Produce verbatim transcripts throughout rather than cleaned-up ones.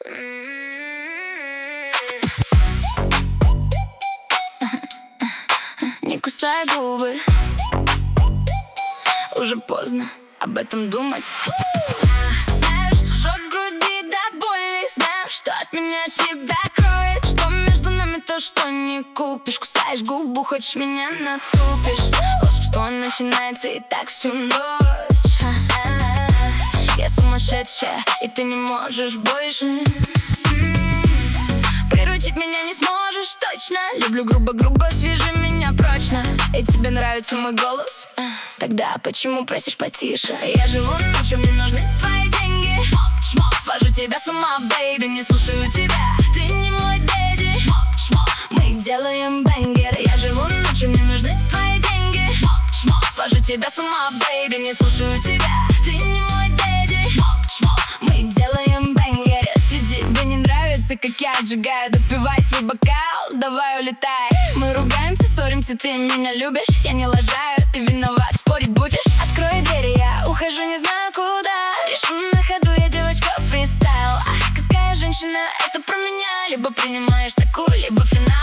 Не кусай губы, уже поздно об этом думать. Знаю, что жжет в груди до боли, знаю, что от меня тебя кроет, что между нами то, что не купишь. Кусаешь губу, хочешь меня натупишь. Волшебство начинается и так всю ночь. Я сумасшедшая, и ты не можешь больше. М-м-м. Приручить меня не сможешь точно. Люблю грубо-грубо, свяжи меня прочно. И тебе нравится мой голос? Тогда почему просишь потише? Я живу ночью, мне нужны твои деньги. Свожу тебя с ума, бэйби, не слушаю тебя. Ты не мой дэдди. Мы делаем бенгер. Я живу ночью, мне нужны твои деньги. Свожу тебя с ума, бэйби, не слушаю тебя. Ты не мой дэдди. Мы делаем бенгер. Если тебе не нравится, как я отжигаю, допивай свой бокал, давай улетай. Мы ругаемся, ссоримся, ты меня любишь. Я не лажаю, ты виноват, спорить будешь? Открой двери, я ухожу, не знаю куда. Решу на ходу, я девочка фристайл. Ах, какая женщина, это про меня. Либо принимаешь такую, либо финал.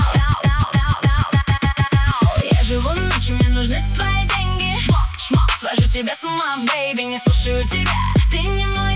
Я живу ночью, мне нужны твои деньги. Свожу тебя с ума, бэйби, не слушаю тебя. Ты не мой